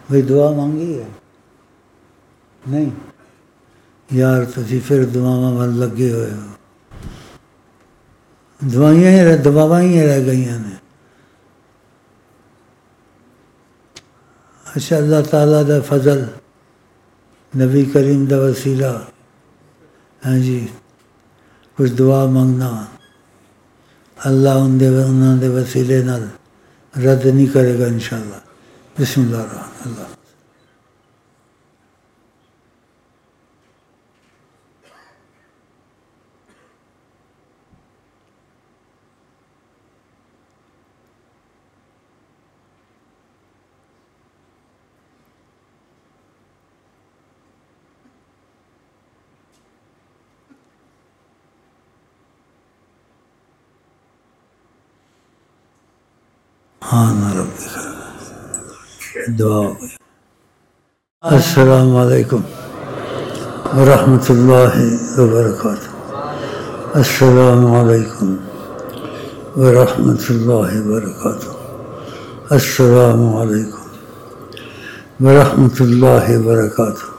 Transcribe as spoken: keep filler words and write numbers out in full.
بھئی دعا مانگی ہے نہیں یار تسی پھر دعاواں ول لگے ہوئے ہو دعائیاں ہی رہ دعاواں ہی رہ گئی ہیں اچھا اللہ تعالیٰ دا فضل نبی کریم دا وسیلہ ہاں جی کچھ دعا منگنا اللہ ان دے انہوں دے وسیلے نال رد نہیں کرے گا انشاءاللہ بسم اللہ الرحمن اللہ ہاں رب دعا السلام علیکم ورحمۃ اللہ وبرکاتہ السلام علیکم ورحمۃ اللہ وبرکاتہ السلام علیکم ورحمۃ اللہ وبرکاتہ